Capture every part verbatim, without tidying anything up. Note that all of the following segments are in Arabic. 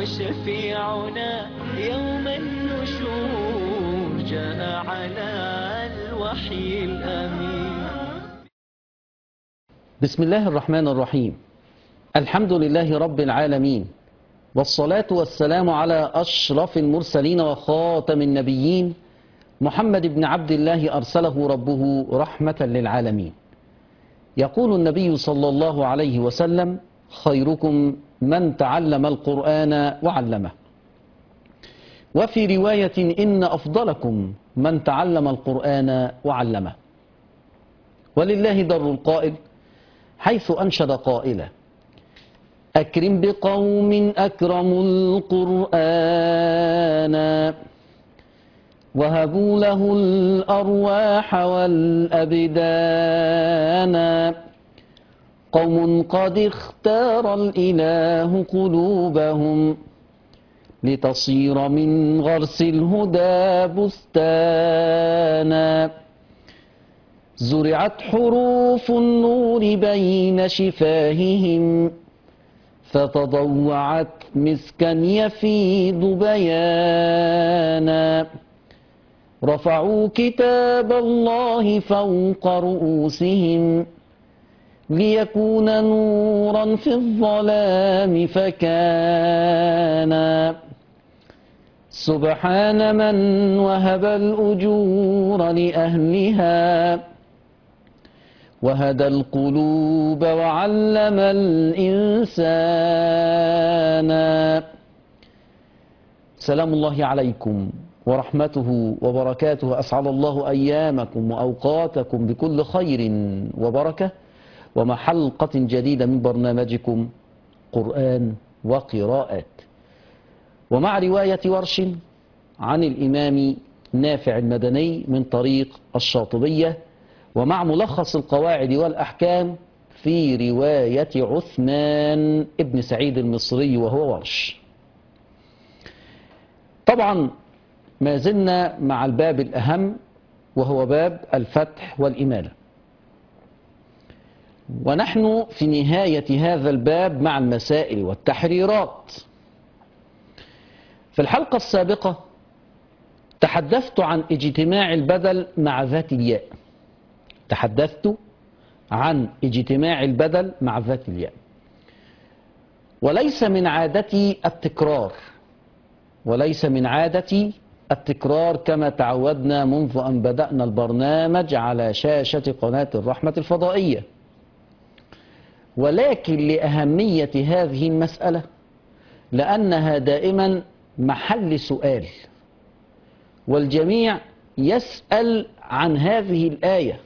وشفيعنا يوم النشور جاء على الوحي الأمين. بسم الله الرحمن الرحيم. الحمد لله رب العالمين، والصلاة والسلام على أشرف المرسلين وخاتم النبيين محمد بن عبد الله أرسله ربه رحمة للعالمين. يقول النبي صلى الله عليه وسلم: خيركم من تعلم القرآن وعلمه. وفي رواية: إن أفضلكم من تعلم القرآن وعلمه. ولله در القائل حيث أنشد قائلا: أكرم بقوم أكرموا القرآن وهبوا له الأرواح والأبدان. قوم قد اختار الإله قلوبهم لتصير من غرس الهدى بستانا. زرعت حروف النور بين شفاههم فتضوعت مسكا يفيض بيانا. رفعوا كتاب الله فوق رؤوسهم ليكون نورا في الظلام فكان. سبحان من وهب الأجور لأهلها وهدى القلوب وعلم الإنسان. سلام الله عليكم ورحمته وبركاته. أسعد الله أيامكم وأوقاتكم بكل خير وبركة، ومع حلقة جديدة من برنامجكم قرآن وقراءات، ومع رواية ورش عن الإمام نافع المدني من طريق الشاطبية، ومع ملخص القواعد والأحكام في رواية عثمان ابن سعيد المصري وهو ورش. طبعا ما زلنا مع الباب الأهم وهو باب الفتح والإمالة، ونحن في نهاية هذا الباب مع المسائل والتحريرات. في الحلقة السابقة تحدثت عن اجتماع البدل مع ذات الياء تحدثت عن اجتماع البدل مع ذات الياء وليس من عادتي التكرار وليس من عادتي التكرار كما تعودنا منذ أن بدأنا البرنامج على شاشة قناة الرحمة الفضائية، ولكن لأهمية هذه المسألة لأنها دائما محل سؤال، والجميع يسأل عن هذه الآية،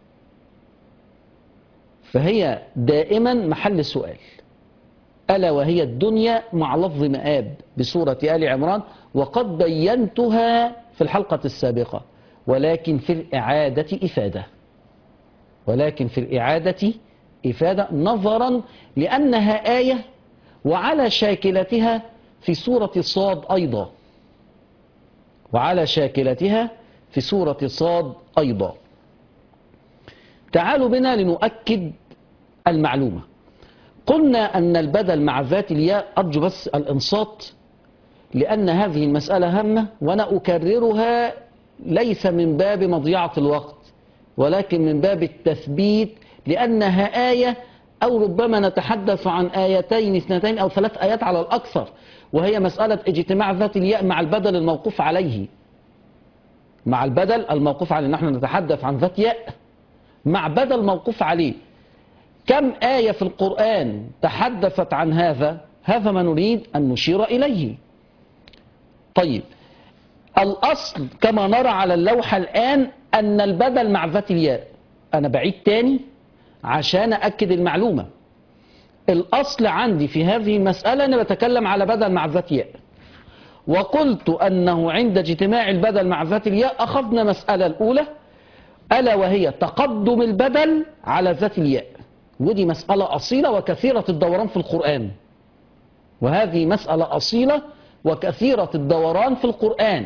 فهي دائما محل سؤال، ألا وهي الدنيا مع لفظ مآب بسورة آل عمران، وقد بينتها في الحلقة السابقة، ولكن في الإعادة إفادة ولكن في الإعادة إفادة نظرا لأنها آية وعلى شاكلتها في سورة صاد أيضا وعلى شاكلتها في سورة صاد أيضا. تعالوا بنا لنؤكد المعلومة. قلنا أن البدل مع ذات الياء، أرجو بس الإنصات لأن هذه المسألة هامة وأنا أكررها ليس من باب مضيعة الوقت ولكن من باب التثبيت، لأنها آية أو ربما نتحدث عن آيتين اثنتين أو ثلاث آيات على الأكثر، وهي مسألة اجتماع ذات الياء مع البدل الموقوف عليه مع البدل الموقوف عليه. نحن نتحدث عن ذات ياء مع بدل موقوف عليه. كم آية في القرآن تحدثت عن هذا؟ هذا ما نريد أن نشير إليه. طيب، الأصل كما نرى على اللوحة الآن أن البدل مع ذات الياء. أنا بعيد تاني عشان أكد المعلومة. الأصل عندي في هذه المسألة أنا بتكلم على بدل مع ذات ياء، وقلت أنه عند اجتماع البدل مع ذات الياء أخذنا مسألة الأولى ألا وهي تقدم البدل على ذات الياء، ودي مسألة أصيلة وكثيرة الدوران في القرآن وهذه مسألة أصيلة وكثيرة الدوران في القرآن.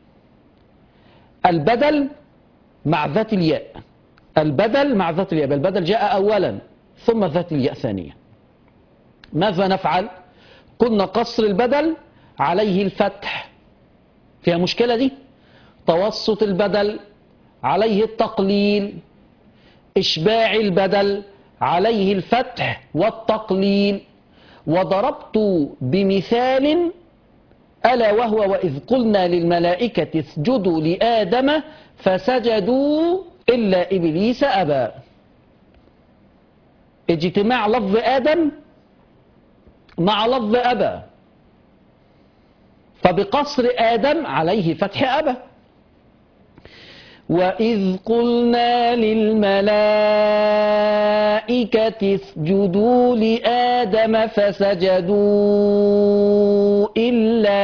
البدل مع ذات الياء البدل مع ذات الياء البدل جاء أولا ثم ذات الياء ثانيا. ماذا نفعل؟ كنا قصر البدل عليه الفتح، فيها مشكلة دي. توسط البدل عليه التقليل، إشباع البدل عليه الفتح والتقليل. وضربت بمثال ألا وهو وإذ قلنا للملائكة اسجدوا لآدم فسجدوا إلا إبليس أبى. اجتماع لفظ آدم مع لفظ أبى، فبقصر آدم عليه فتح أبى. وإذ قلنا للملائكة اسجدوا لآدم فسجدوا إلا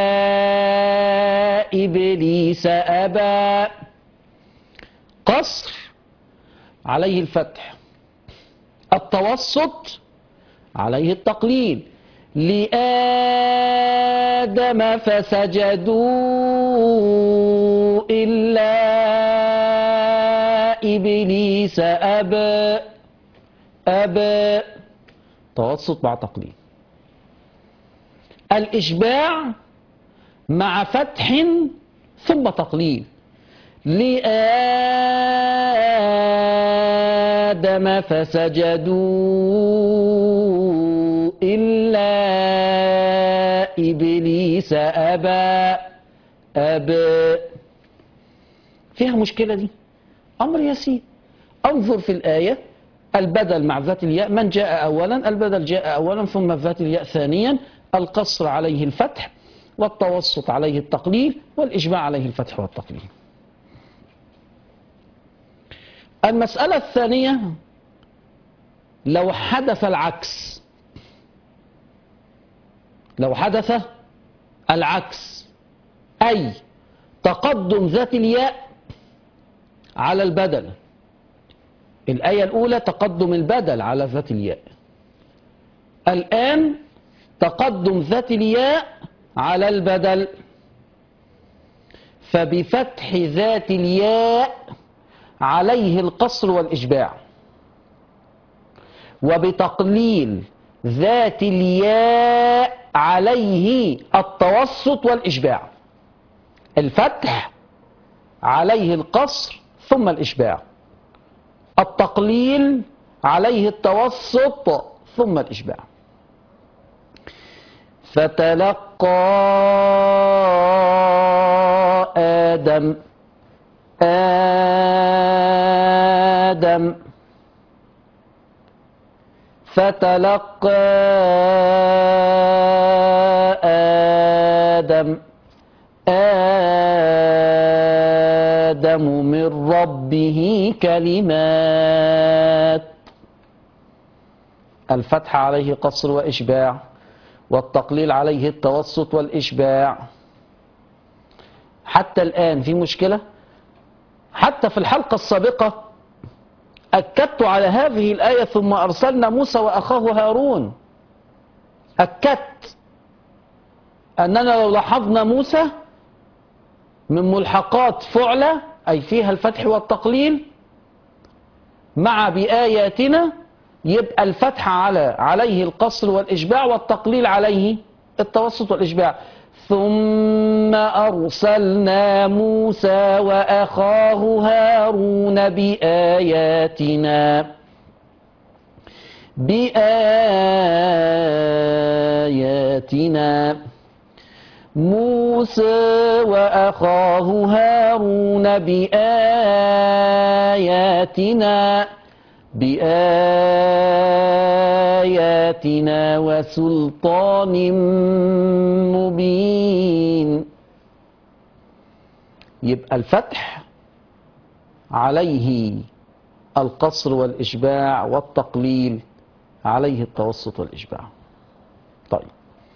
إبليس أبى. قصر عليه الفتح، التوسط عليه التقليل. لآدم فسجدوا إلا إبليس أبى. أبى توسط مع تقليل. الإشباع مع فتح ثم تقليل. لآدم فسجدوا إلا إبليس أبى. أبى فيها مشكلة دي؟ أمر يسير. انظر في الآية، البدل مع ذات الياء من جاء أولا؟ البدل جاء أولا ثم ذات الياء ثانيا. القصر عليه الفتح والتوسط عليه التقليل والإجماع عليه الفتح والتقليل. المسألة الثانية، لو حدث العكس، لو حدث العكس أي تقدم ذات الياء على البدل. الآية الأولى تقدم البدل على ذات الياء، الآن تقدم ذات الياء على البدل، فبفتح ذات الياء عليه القصر والإشباع، وبتقليل ذات الياء عليه التوسط والإشباع. الفتح عليه القصر ثم الإشباع، التقليل عليه التوسط ثم الإشباع. فتلقى آدم آدم فتلقى آدم آدم من ربه كلمات. الفتح عليه قصر وإشباع، والتقليل عليه التوسط والإشباع. حتى الآن في مشكلة؟ حتى في الحلقة السابقة أكدت على هذه الآية ثم أرسلنا موسى وأخاه هارون. أكدت أننا لو لاحظنا موسى من ملحقات فعلة أي فيها الفتح والتقليل مع بآياتنا، يبقى الفتح على عليه القصر والإشباع والتقليل عليه التوسط والإشباع. ثم أرسلنا موسى وأخاه هارون بآياتنا بآياتنا موسى وأخاه هارون بآياتنا بآياتنا وسلطان مبين. يبقى الفتح عليه القصر والإشباع والتقليل عليه التوسط والإشباع. طيب،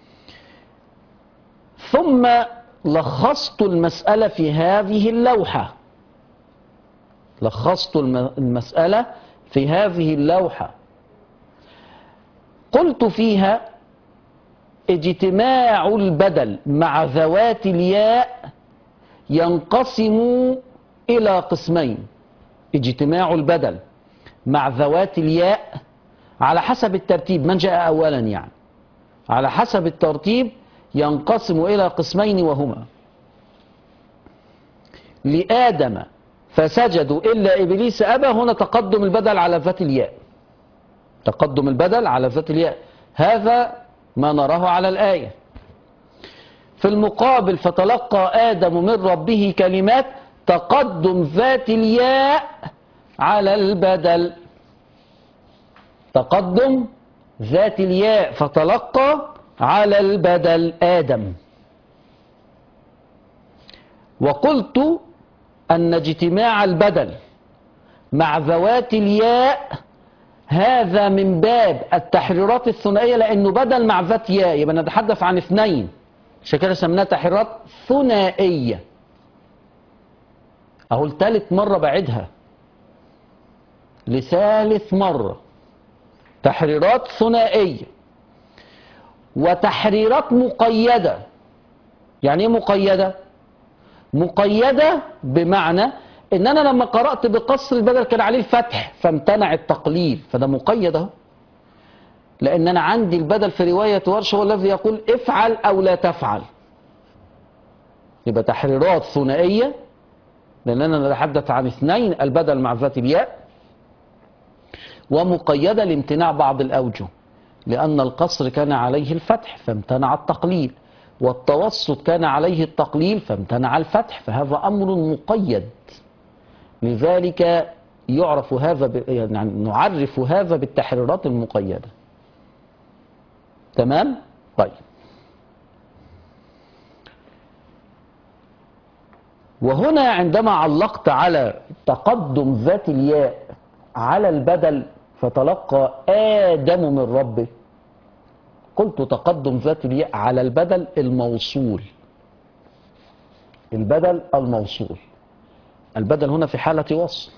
ثم لخصت المسألة في هذه اللوحة لخصت المسألة في هذه اللوحة قلت فيها اجتماع البدل مع ذوات الياء ينقسم إلى قسمين. اجتماع البدل مع ذوات الياء على حسب الترتيب من جاء أولا يعني. على حسب الترتيب ينقسم إلى قسمين، وهما لآدم فسجدوا إلا إبليس أبى. هنا تقدم البدل على ذات الياء، تقدم البدل على ذات الياء، هذا ما نراه على الآية. في المقابل فتلقى آدم من ربه كلمات، تقدم ذات الياء على البدل، تقدم ذات الياء فتلقى على البدل آدم. وقلت أن اجتماع البدل مع ذوات الياء هذا من باب التحريرات الثنائية، لأنه بدل مع ذات ياء يبقى نتحدث عن اثنين، عشان كده سميناها تحريرات ثنائية. أهو الثالث مرة بعدها لثالث مرة، تحريرات ثنائية وتحريرات مقيدة. يعني ايه مقيدة؟ مقيدة بمعنى ان انا لما قرأت بقصر البدل كان عليه الفتح فامتنع التقليل، فده مقيد اهو، لان انا عندي البدل في رواية ورش هو الذي يقول افعل او لا تفعل. يبقى تحريرات ثنائية لاننا نتحدث عن اثنين، البدل مع ذات الياء، ومقيدة لامتناع بعض الأوجه، لأن القصر كان عليه الفتح فامتنع التقليل، والتوسط كان عليه التقليل فامتنع الفتح، فهذا أمر مقيد. لذلك يعرف هذا ب... يعني نعرف هذا بالتحريرات المقيدة. تمام؟ طيب. وهنا عندما علقت على تقدم ذات الياء على البدل فتلقى آدم من ربه، قلت تقدم ذات الياء على البدل الموصول، البدل الموصول، البدل هنا في حالة وصل،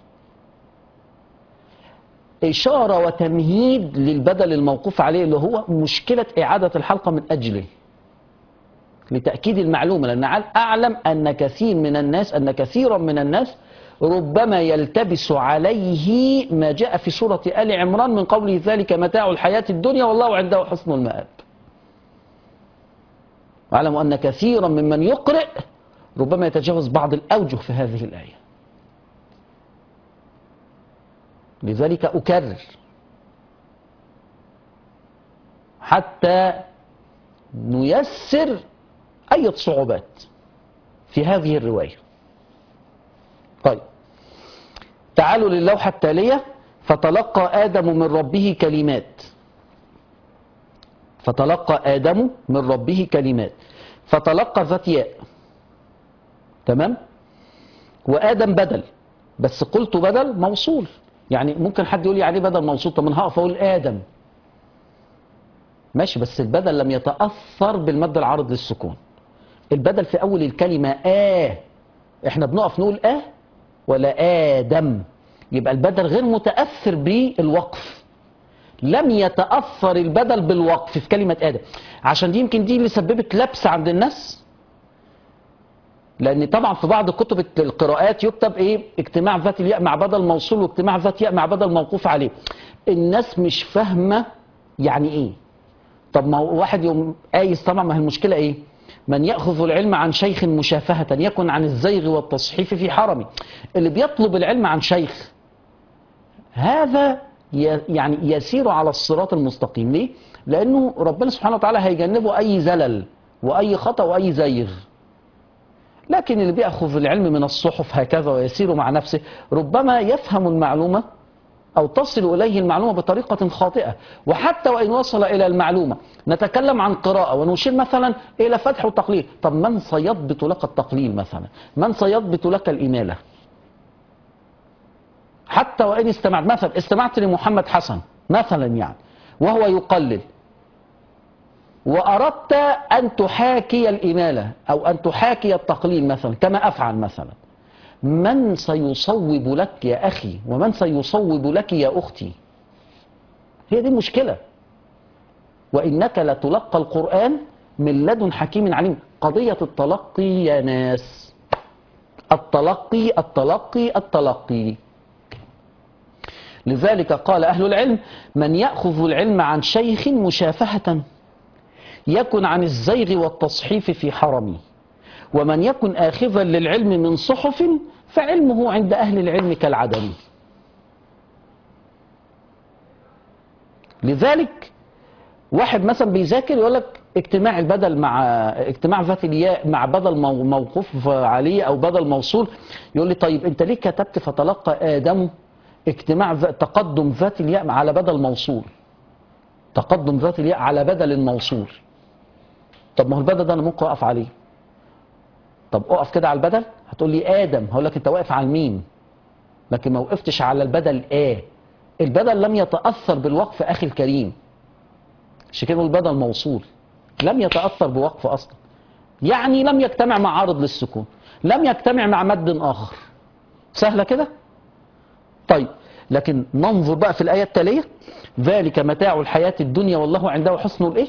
إشارة وتمهيد للبدل الموقوف عليه اللي هو مشكلة إعادة الحلقة من أجله، لتأكيد المعلومة، لأن أعلم أن كثير من الناس أن كثيرا من الناس ربما يلتبس عليه ما جاء في سورة آل عمران من قوله ذلك متاع الحياة الدنيا والله عنده حسن المآب. واعلم أن كثيرا ممن يقرئ ربما يتجاوز بعض الأوجه في هذه الآية. لذلك أكرر حتى نيسر أي صعوبات في هذه الرواية. طيب، تعالوا للوحة التالية. فتلقى آدم من ربه كلمات، فتلقى آدم من ربه كلمات، فتلقى ذات ياء، تمام؟ وآدم بدل، بس قلت بدل موصول. يعني ممكن حد يقول لي عليه بدل موصول، طب من هقف اقول آدم ماشي، بس البدل لم يتأثر بالمد العارض للسكون. البدل في أول الكلمة آه، احنا بنقف نقول آه ولا آدم، يبقى البدل غير متأثر بالوقف، لم يتأثر البدل بالوقف في كلمة آدم. عشان دي يمكن دي اللي سببت لبس عند الناس، لأن طبعا في بعض كتب القراءات يكتب إيه اجتماع ذات الياء مع بدل موصول واجتماع ذات ياء مع بدل موقوف عليه. الناس مش فاهمة يعني إيه. طب ما واحد يوم قايس، طبعا ما هي المشكلة إيه؟ من يأخذ العلم عن شيخ مشافهة يكن عن الزيغ والتصحيف في حرمي. اللي بيطلب العلم عن شيخ هذا يعني يسير على الصراط المستقيم. ليه؟ لأنه ربنا سبحانه وتعالى هيجنبه أي زلل وأي خطأ وأي زيغ. لكن اللي بيأخذ العلم من الصحف هكذا ويسير مع نفسه ربما يفهم المعلومة أو تصل إليه المعلومة بطريقة خاطئة. وحتى وإن وصل إلى المعلومة نتكلم عن قراءة ونشير مثلا إلى فتح وتقليل، طب من سيضبط لك التقليل مثلا؟ من سيضبط لك الإمالة؟ حتى وإن استمعت مثلا استمعت لمحمد حسن مثلا يعني وهو يقلل، وأردت أن تحاكي الإمالة أو أن تحاكي التقليل مثلا كما أفعل مثلا، من سيصوب لك يا أخي ومن سيصوب لك يا أختي؟ هي دي المشكلة. وإنك لتلقى القرآن من لدن حكيم عليم. قضية التلقي يا ناس، التلقي التلقي التلقي. لذلك قال أهل العلم من يأخذ العلم عن شيخ مشافهة يكن عن الزيغ والتصحيف في حرمي، ومن يكن آخذا للعلم من صحف فعلمه عند أهل العلم كالعدم. لذلك واحد مثلا بيذاكر يقول لك اجتماع البدل مع اجتماع ذات الياء مع بدل موقوف عليه او بدل موصول، يقول لي طيب انت ليه كتبت فتلقى آدم اجتماع تقدم ذات الياء على بدل موصول، تقدم ذات الياء على بدل الموصول؟ طب ما هو البدل ده انا ممكن اقف عليه. طب اقف كده على البدل، هتقول لي آدم، هقول لك انت واقف على الميم لكن ما وقفتش على البدل. آ البدل لم يتأثر بالوقف أخي الكريم، عشان كده البدل موصول لم يتأثر بوقف أصلا، يعني لم يجتمع مع عارض للسكون، لم يجتمع مع مد آخر. سهلة كده؟ طيب لكن ننظر بقى في الآية التالية، ذلك متاع الحياة الدنيا والله عنده حسن الإيه؟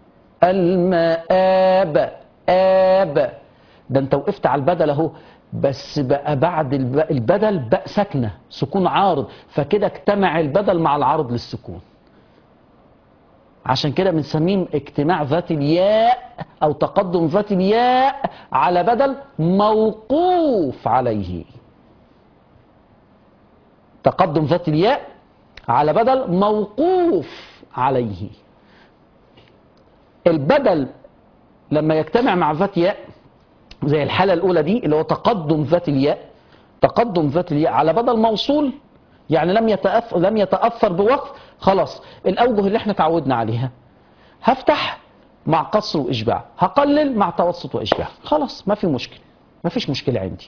المآب. آب ده انت وقفت على البدل اهو، بس بقى بعد البدل بقى ساكنه سكون عارض، فكده اجتمع البدل مع العارض للسكون. عشان كده بنسميه اجتماع ذات الياء او تقدم ذات الياء على بدل موقوف عليه. تقدم ذات الياء على بدل موقوف عليه. البدل لما يجتمع مع ذات ياء زي الحالة الأولى دي اللي هو تقدم ذات الياء، تقدم ذات الياء على بدل موصول، يعني لم يتأثر لم يتأثر بوقف، خلاص الأوجه اللي احنا تعودنا عليها، هفتح مع قصر وإشباع، هقلل مع توسط وإشباع، خلاص ما في مشكلة، ما فيش مشكلة عندي.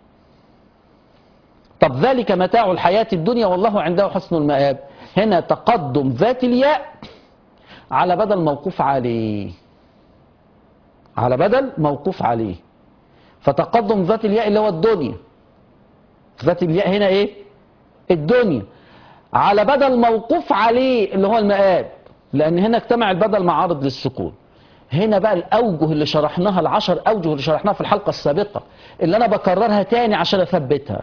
طب ذلك متاع الحياة الدنيا والله عنده حسن المآب، هنا تقدم ذات الياء على بدل موقوف عليه، على بدل موقوف عليه، فتقدم ذات الياء اللي هو الدنيا، ذات الياء هنا ايه؟ الدنيا، على بدل موقوف عليه اللي هو المآب، لأن هنا اجتمع البدل مع عارض للسكون. هنا بقى الأوجه اللي شرحناها، العشر أوجه اللي شرحناها في الحلقة السابقة اللي أنا بكررها تاني عشان أثبتها.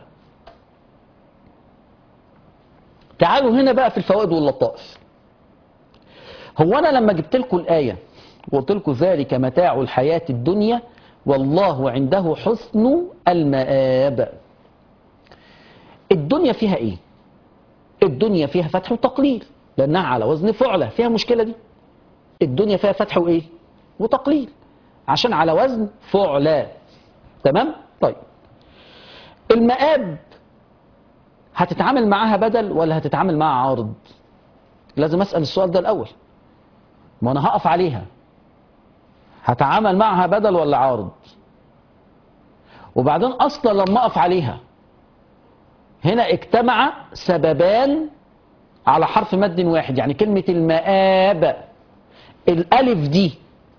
تعالوا هنا بقى في الفوائد واللطائف. هو أنا لما جبت لكم الآية وقلت لكم ذلك متاع الحياة الدنيا والله عنده حسن المآب، الدنيا فيها ايه؟ الدنيا فيها فتح وتقليل لأنها على وزن فعلة، فيها مشكلة دي؟ الدنيا فيها فتح وايه؟ وتقليل عشان على وزن فعلة، تمام؟ طيب المآب هتتعامل معاها بدل ولا هتتعامل معاها عارض؟ لازم أسأل السؤال ده الأول، ما أنا هقف عليها، هتعامل معها بدل ولا عارض؟ وبعدين أصلا لما أقف عليها هنا اجتمع سببان على حرف مد واحد، يعني كلمة المآب الألف دي،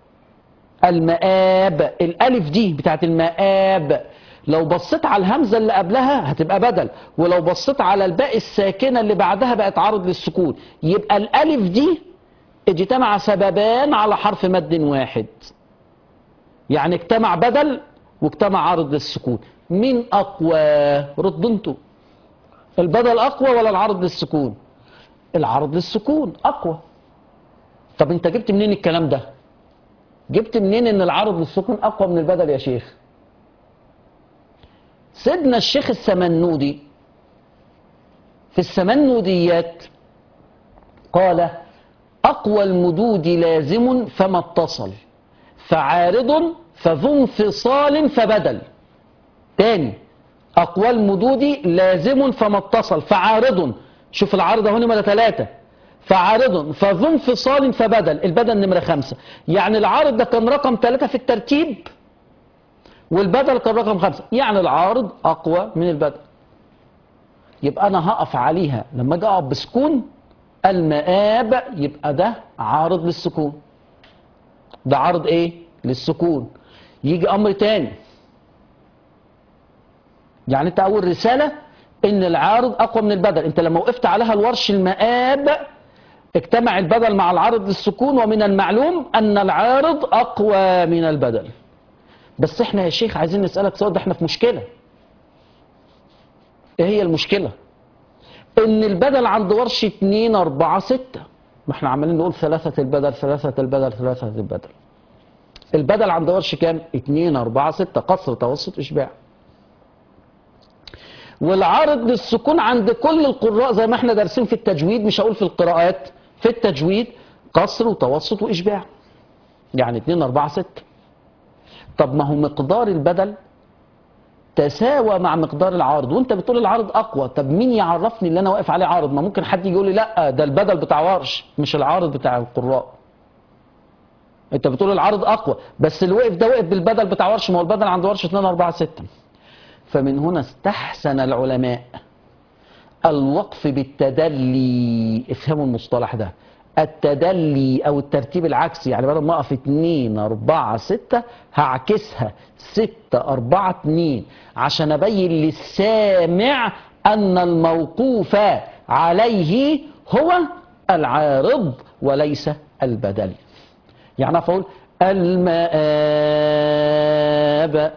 المآب الألف دي بتاعت المآب لو بصيت على الهمزة اللي قبلها هتبقى بدل، ولو بصيت على الباء الساكنة اللي بعدها بقت عارض للسكون، يبقى الألف دي اجتمع سببان على حرف مد واحد، يعني اجتمع بدل واجتمع عارض للسكون. مين أقوى؟ ردوا انتوا، البدل أقوى ولا العارض للسكون؟ العارض للسكون أقوى. طب انت جبت منين الكلام ده؟ جبت منين ان العارض للسكون أقوى من البدل يا شيخ؟ سيدنا الشيخ السمنودي في السمنوديات قال أقوى المدود لازم فما اتصل، فعارض فذو انفصال فبدل. تاني، أقوى المدود لازم فما اتصل، فعارض، شوف العارضة هنا نمرة ثلاثة، فعارض فذو انفصال فبدل، البدل نمرة خمسة، يعني العارض ده كان رقم ثلاثة في الترتيب والبدل كان رقم خمسة، يعني العارض أقوى من البدل. يبقى أنا هقف عليها لما أجي أقف بسكون المآب، يبقى ده عارض للسكون، ده عارض إيه؟ للسكون. يجي أمر تاني، يعني أنت أول رسالة إن العارض أقوى من البدل، أنت لما وقفت عليها الورش المآب اجتمع البدل مع العارض للسكون، ومن المعلوم أن العارض أقوى من البدل. بس احنا يا شيخ عايزين نسألك سؤال، ده احنا في مشكلة. ايه هي المشكلة؟ ان البدل عند ورش اتنين اربعة ستة، ما احنا عمالين نقول ثلاثة البدل ثلاثة البدل ثلاثة البدل. البدل عند ورش كام؟ اتنين أربعة ستة، قصر توسط إشباع. والعارض للسكون عند كل القراء زي ما احنا دارسين في التجويد، مش هقول في القراءات، في التجويد قصر وتوسط وإشباع. يعني اتنين أربعة ستة. طب ما هو مقدار البدل تساوى مع مقدار العارض، وانت بتقول العارض اقوى. طب مين يعرفني اللي انا واقف عليه عارض؟ ما ممكن حد يجي يقول لي لا ده البدل بتاع ورش مش العارض بتاع القراء. انت بتقول العارض اقوى، بس اللي وقف ده وقف بالبدل بتاع ورش، ما هو البدل عند ورش اتنين أربعة ستة. فمن هنا استحسن العلماء الوقف بالتدلي. افهموا المصطلح ده، التدلي او الترتيب العكسي. يعني بدل ما اقف اتنين أربعة ستة هعكسها ستة أربعة اتنين عشان ابين للسامع ان الموقوف عليه هو العارض وليس البدل. يعني اقول المآب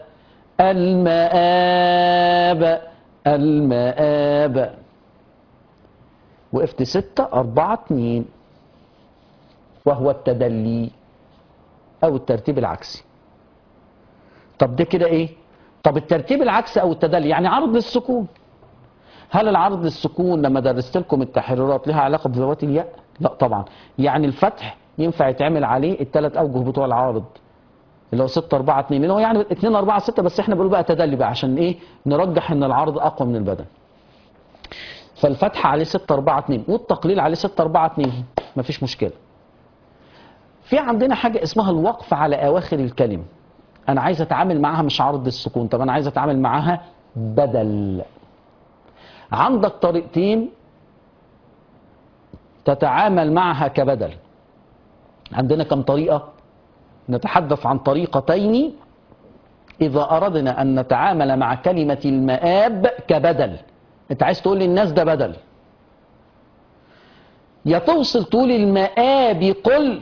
المآب المآب، وقفت ستة أربعة اتنين، وهو التدلي أو الترتيب العكسي. طب ده كده إيه؟ طب الترتيب العكسي أو التدلي يعني عرض للسكون. هل العرض للسكون لما درست لكم التحريرات لها علاقة بذوات الياء؟ لا طبعا. يعني الفتح ينفع يتعمل عليه الثلاث أوجه بتوع العارض اللي هو ستة أربعة اتنين، اللي هو يعني اتنين أربعة ستة، بس احنا بنقول بقى تدلي بقى عشان إيه؟ نرجح إن العرض أقوى من البدن. فالفتح عليه ستة أربعة اتنين والتقليل عليه ستة أربعة اتنين، مفيش مشكلة. في عندنا حاجة اسمها الوقف على أواخر الكلمة. أنا عايز أتعامل معاها مش عرض السكون، طب أنا عايز أتعامل معاها بدل. عندك طريقتين تتعامل معها كبدل. عندنا كم طريقة؟ نتحدث عن طريقتين إذا أردنا أن نتعامل مع كلمة المآب كبدل. أنت عايز تقول للناس ده بدل، يا توصل تقول المآب قل،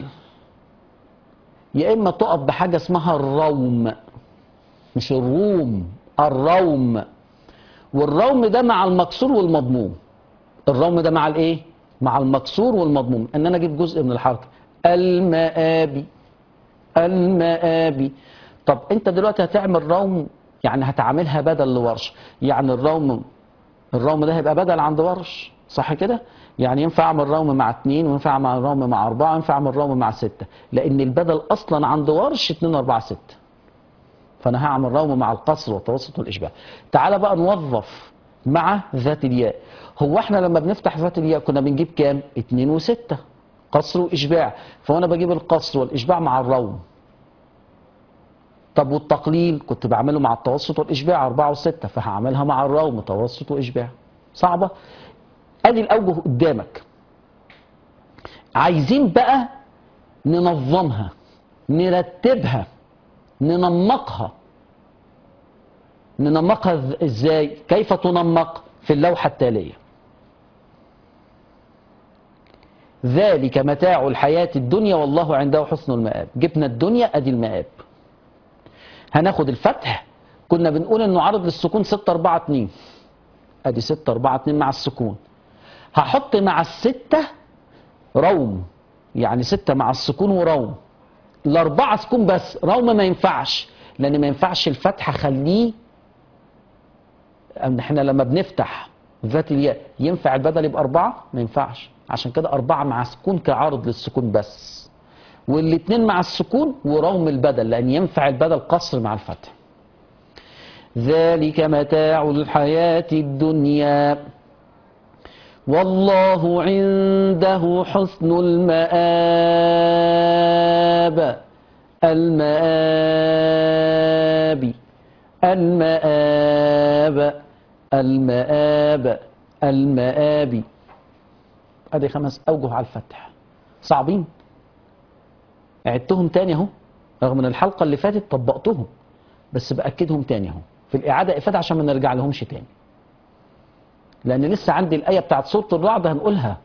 يا إما تقف بحاجة اسمها الروم، مش الروم، الروم. والروم ده مع المكسور والمضموم. الروم ده مع الايه؟ مع المكسور والمضموم، ان انا اجيب جزء من الحركه. المآبي المآبي. طب انت دلوقتي هتعمل روم، يعني هتعملها بدل لورش. يعني الروم الروم ده هيبقى بدل عند ورش، صح كده؟ يعني ينفع اعمل روم مع اتنين، وينفع اعمل روم مع اربعه، وينفع اعمل روم مع سته، لان البدل اصلا عند ورش اتنين أربعة ستة. فانا هعمل روم مع القصر والتوسط والاشباع. تعال بقى نوظف مع ذات الياء. هو احنا لما بنفتح ذات الياء كنا بنجيب كام؟ اتنين وستة، قصر واشباع. فانا بجيب القصر والاشباع مع الروم. طب والتقليل كنت بعمله مع التوسط والاشباع اربعة وستة، فهعملها مع الروم توسط واشباع. صعبه؟ ادي الاوجه قدامك. عايزين بقى ننظمها، نرتبها، ننمقها. ننمقها ازاي؟ كيف تنمق؟ في اللوحة التالية. ذلك متاع الحياة الدنيا والله عنده حسن المآب. جبنا الدنيا ادي المآب. هناخد الفتح، كنا بنقول انه عرض للسكون ستة أربعة اتنين، ادي ستة أربعة اتنين مع السكون. هحط مع الستة روم، يعني ستة مع السكون وروم. الأربعة سكون بس، روم ما ينفعش، لأن ما ينفعش الفتح أخليه. احنا لما بنفتح ذات الياء ينفع البدل يبقى أربعة؟ ما ينفعش، عشان كده أربعة مع سكون كعارض للسكون بس، والاتنين مع السكون وروم البدل، لأن ينفع البدل قصر مع الفتح. ذلك متاع الحياة الدنيا والله عنده حسن المآب. المآب المآب المآب المآب. ادي خمس اوجه على الفتح. صعبين؟ عدتهم تاني اهو، رغم ان الحلقه اللي فاتت طبقتهم، بس باكدهم تاني اهو في الاعاده افاده عشان ما نرجع لهمش تاني، لان لسه عندي الايه بتاعت سوره الرعد هنقولها.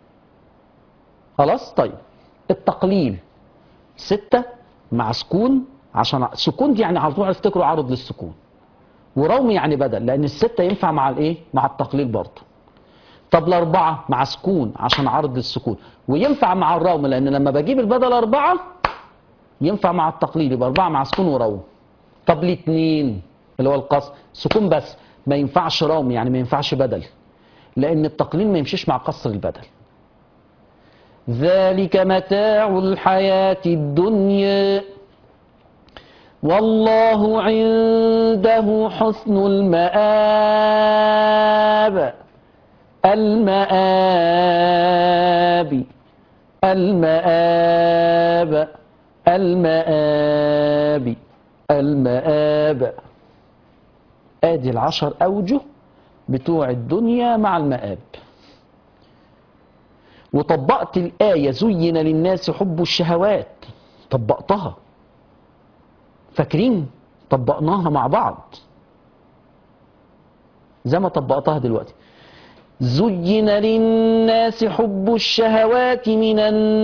خلاص؟ طيب التقليل ستة مع سكون، عشان سكون دي يعني على طول افتكروا عرض للسكون، وروم يعني بدل، لان الستة ينفع مع الايه؟ مع التقليل برضه. طب الأربعة مع سكون عشان عرض السكون، وينفع مع الروم لأن لما بجيب البدل أربعة ينفع مع التقليل، يبقى أربعة مع سكون وروم. طب الاثنين اللي هو القصر سكون بس، ما ينفعش روم، يعني ما ينفعش بدل، لأن التقليل ما يمشيش مع قصر البدل. ذلك متاع الحياة الدنيا والله عنده حسن المآب. المآب المآب المآب المآب. ادي العشر اوجه بتوع الدنيا مع المآب. وطبقت الآية زين للناس حب الشهوات، طبقتها، فاكرين طبقناها مع بعض زي ما طبقتها دلوقتي. زين للناس حب الشهوات من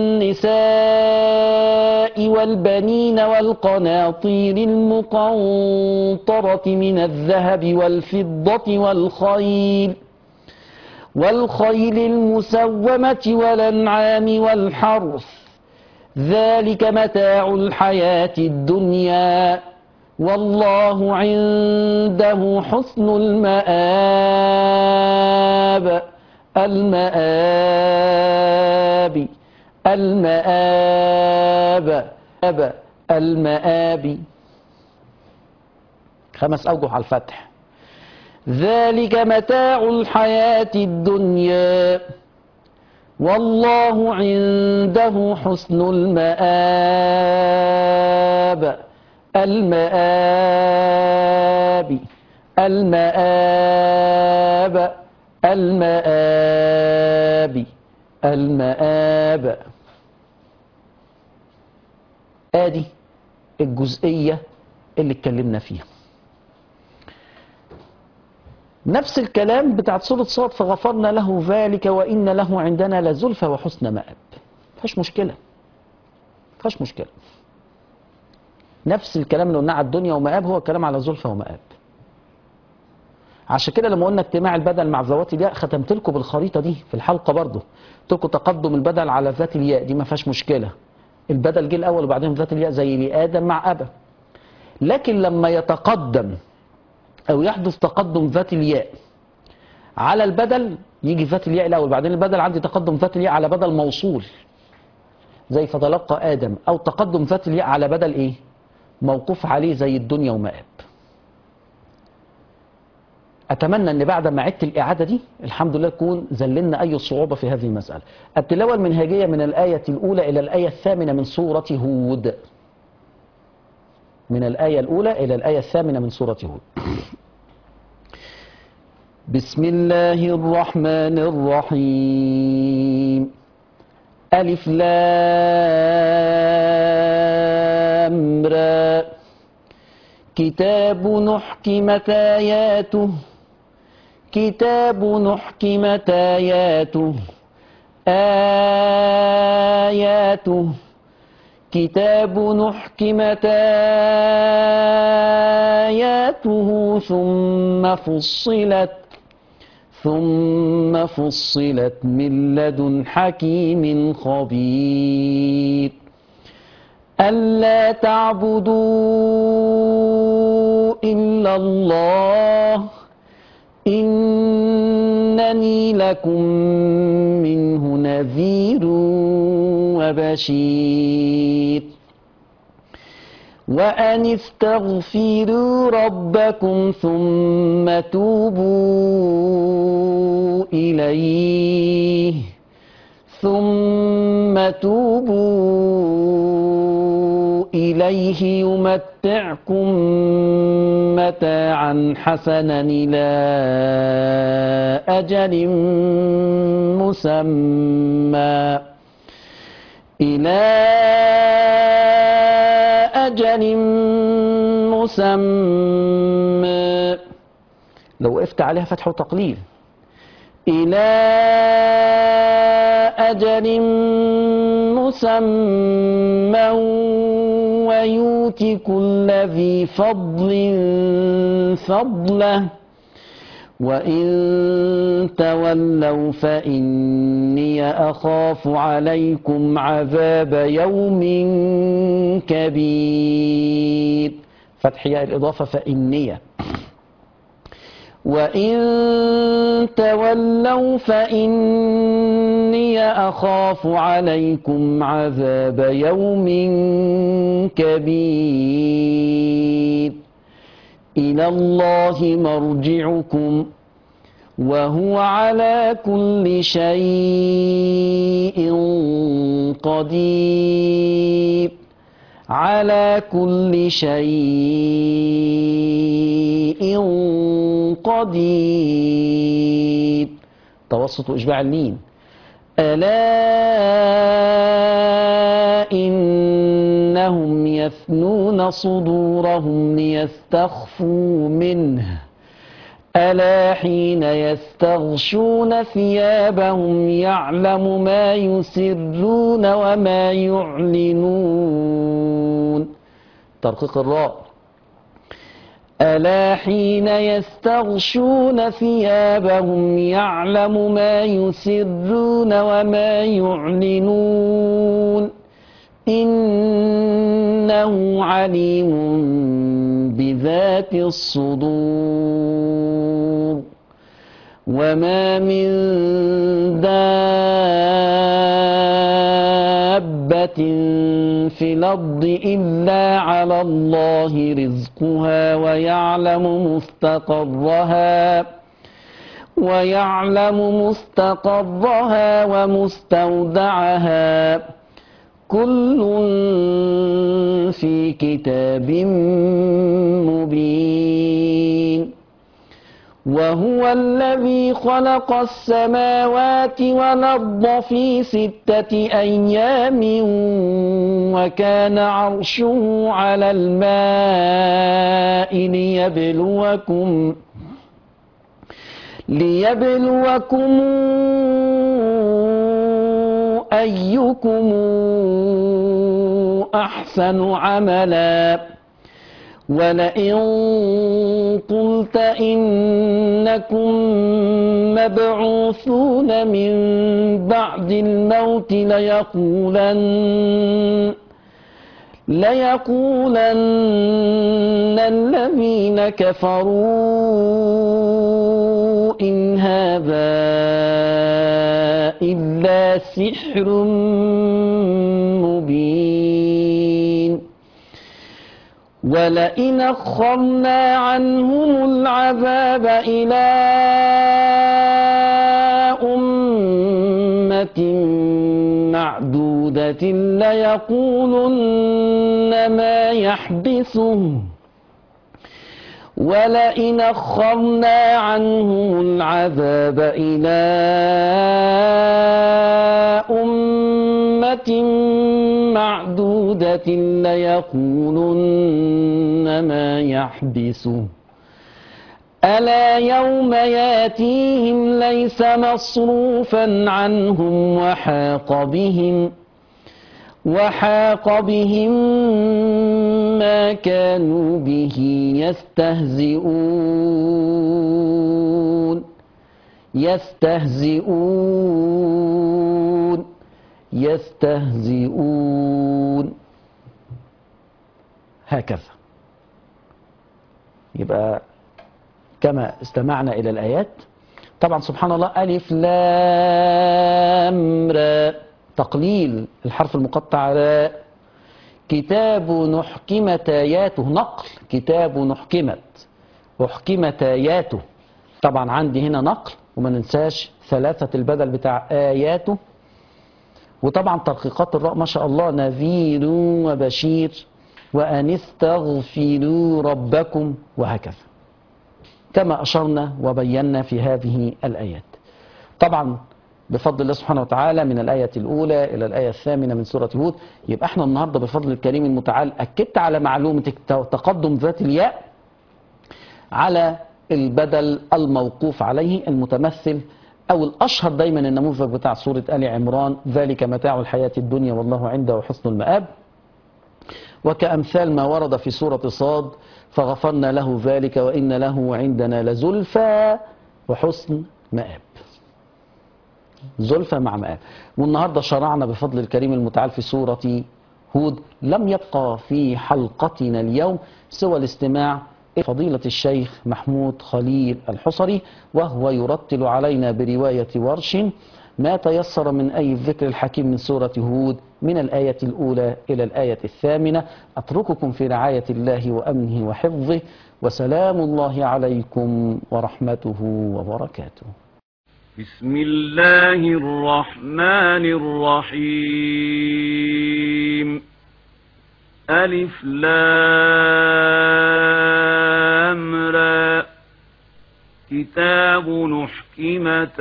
النساء والبنين والقناطير المقنطرة من الذهب والفضة والخيل والخيل المسومة والأنعام والحرث، ذلك متاع الحياة الدنيا والله عنده حسن المآب. المآب المآب المآب. خمس أوجه على الفتح. ذلك متاع الحياة الدنيا والله عنده حسن المآب. المآب المآب المآب المآب. ادي الجزئية اللي اتكلمنا فيها. نفس الكلام بتاعت سورة صاد فغفرنا له ذلك وإن له عندنا لزلفى وحسن مآب. مفيهاش مشكلة، مفيهاش مشكلة. نفس الكلام اللي قلناه على الدنيا ومآب هو الكلام على زلفى ومآب. عشان كده لما قلنا اجتماع البدل مع ذوات الياء ختمت لكم بالخريطة دي في الحلقة برضه، قلت لكم تقدم البدل على ذات الياء دي ما فيهاش مشكلة، البدل جه الأول وبعدين ذات الياء زي لآدم مع أبا. لكن لما يتقدم أو يحدث تقدم ذات الياء على البدل يجي ذات الياء الأول، بعدين البدل عندي تقدم ذات الياء على بدل موصول زي فتلقى آدم، أو تقدم ذات الياء على بدل إيه؟ موقوف عليه زي الدنيا ومآب. أتمنى أن بعد ما عدت الإعادة دي الحمد لله تكون زللنا أي صعوبة في هذه المسألة. التلاوة المنهجية من الآية الأولى إلى الآية الثامنة من سورة هود. من الآية الأولى إلى الآية الثامنة من سورة هود. بسم الله الرحمن الرحيم. ألف لام را كتاب نحكمت آياته كتاب نحكمت آياته آياته كتاب نحكمت آياته ثم فصلت ثم فصلت من لدن حكيم خبير. ألا تعبدوا إلا الله إنني لكم منه نذير وبشير. وأن استغفروا ربكم ثم توبوا إليه ثم توبوا إليه يمتعكم متاعا حسنا إلى أجل مسمى إلى أجل مسمى. لو وقفت عليها فتح وتقليل إلى أجل مسمى ويؤتي كل ذي فضل فضله وإن تولوا فإني أخاف عليكم عذاب يوم كبير. فتح ياء الإضافة فإني. وإن تولوا فإني أخاف عليكم عذاب يوم كبير. إلى الله مرجعكم وهو على كل شيء قدير. على كل شيء قدير. توسط إشباع اللين. ألا إنهم يثنون صدورهم ليستخفوا منه. ألا حين يستغشون ثيابهم يعلم ما يسرون وما يعلنون. ترقيق الراء. ألا حين يستغشون ثيابهم يعلم ما يسرون وما يعلنون. إنه عليم بذات الصدور. وما من دابة في الأرض إلا على الله رزقها ويعلم مستقرها ويعلم مستقرها ومستودعها كل في كتاب مبين. وهو الذي خلق السماوات والأرض في ستة أيام وكان عرشه على الماء ليبلوكم ليبلوكم أيكم أحسن عملا. ولئن قلت إنكم مبعوثون من بعد الموت ليقولن ليقولن الذين كفروا إن هذا إلا سحر مبين. ولئن أخرنا عنهم العذاب إلى أمة معدودة ليقولن ما يحبسه. ولئن أخرنا عنهم العذاب إلى أمة معدودة ليقولن ما يحبسه. ألا يوم ياتيهم ليس مصروفا عنهم وحاق بهم وحاق بهم ما كانوا به يستهزئون يستهزئون يستهزئون. هكذا يبقى كما استمعنا إلى الآيات. طبعا سبحان الله ألف لام را تقليل الحرف المقطع راء. كتاب نحكمت آياته نقل كتاب نحكمت أحكمت آياته. طبعا عندي هنا نقل وما ننساش ثلاثة البدل بتاع آياته. وطبعا ترقيقات الراء ما شاء الله نذير وبشير وأن استغفروا ربكم وهكذا كما أشرنا وبينا في هذه الآيات. طبعا بفضل الله سبحانه وتعالى من الآية الأولى إلى الآية الثامنة من سورة هود. يبقى احنا النهاردة بفضل الكريم المتعال أكدت على معلومة تقدم ذات الياء على البدل الموقوف عليه المتمثل أو الأشهر دايما النموذج بتاع سورة آل عمران ذلك متاع الحياة الدنيا والله عنده حسن المآب. وكأمثال ما ورد في سورة صاد فغفرنا له ذلك وإن له عندنا لزلفى وحسن مآب. زلفى مع مآب. والنهاردة شرعنا بفضل الكريم المتعال في سورة هود. لم يبقى في حلقتنا اليوم سوى الاستماع إلى فضيلة الشيخ محمود خليل الحصري، وهو يرتل علينا برواية ورش ما تيسر من أي الذكر الحكيم من سورة هود من الآية الأولى إلى الآية الثامنة. أترككم في رعاية الله وأمنه وحفظه، وسلام الله عليكم ورحمته وبركاته. بسم الله الرحمن الرحيم. ألف لام را. كتاب أحكمت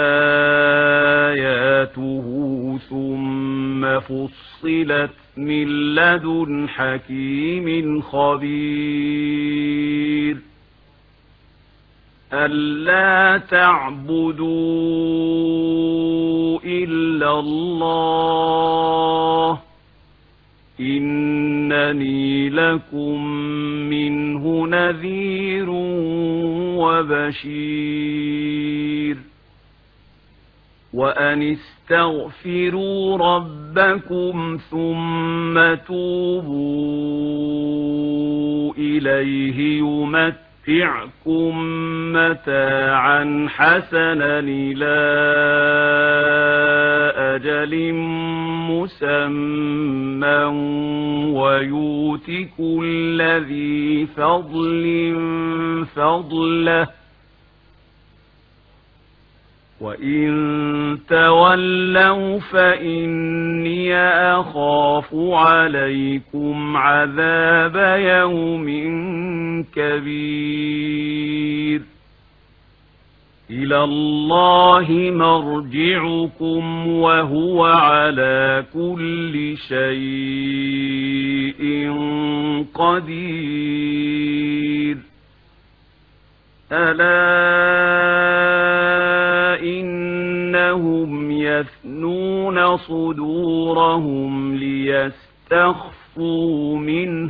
آياته ثم فصلت من لدن حكيم خبير. ألا تعبدوا إلا الله إنني لكم منه نذير وبشير. وأن استغفروا ربكم ثم توبوا إليه يمتعكم متاعا حسنا إلى أجل مسمى ويؤت كل ذي فضل فضله. وإن تولوا فإني أخاف عليكم عذاب يوم كبير. إلى الله مرجعكم وهو على كل شيء قدير. ألا إنهم يثنون صدورهم ليستخفوا منه.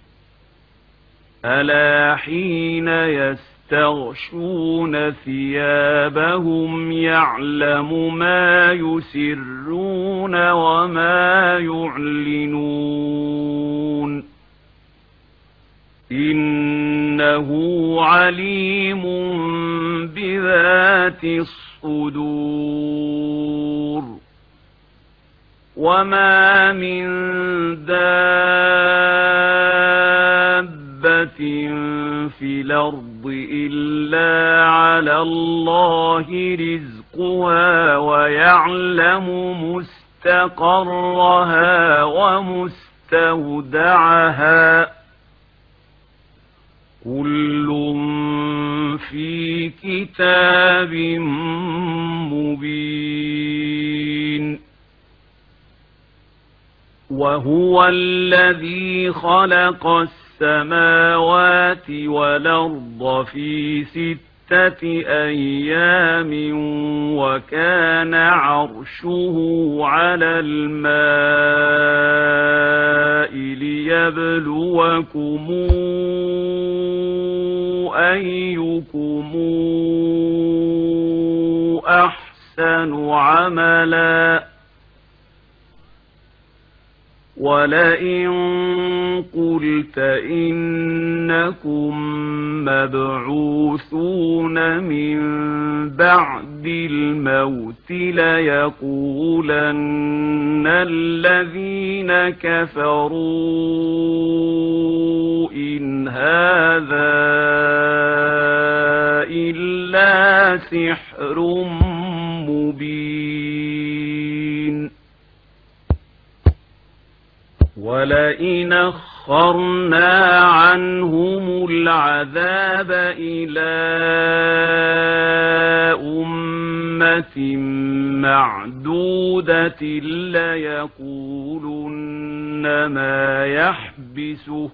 ألا حين يستغشون ثيابهم يعلم ما يسرون وما يعلنون. إنه عليم بذات الصدور. وما من دابة في الأرض إلا على الله رزقها ويعلم مستقرها ومستودعها كل في كتاب مبين. وهو الذي خلق السماوات والأرض في ستة أيام وكان عرشه على الماء ليبلوكم أيكم أحسن عملا. ولئن قلت إنكم مبعوثون من بعد الموت ليقولن الذين كفروا إن هذا إلا سحر مبين. ولئن أخرنا عنهم العذاب إلى أمة معدودة ليقولن ما يحبسه.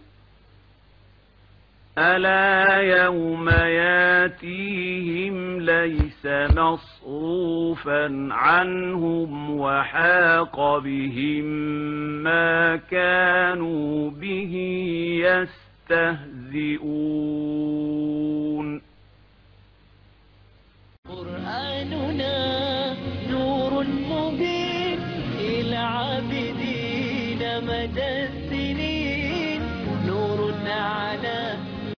ألا يوم ياتيهم ليس مصروفا عنهم وحاق بهم ما كانوا به يستهزئون.